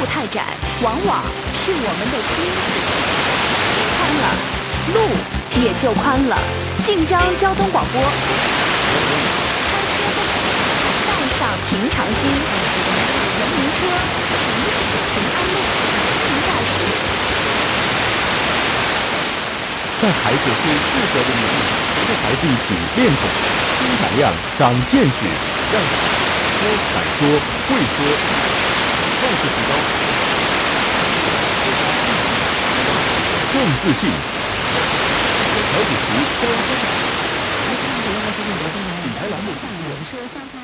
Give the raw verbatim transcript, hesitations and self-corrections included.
太窄，往往是我们的心宽了，路也就宽了。晋江交通广播，开车的带上平常心，人民车行驶平安路，欢迎驾驶。 在孩子最适合的年龄，和孩子一起练懂听胆量、长见识，让说敢说会说，再次提高更自信。调解图高分。品牌栏目人车相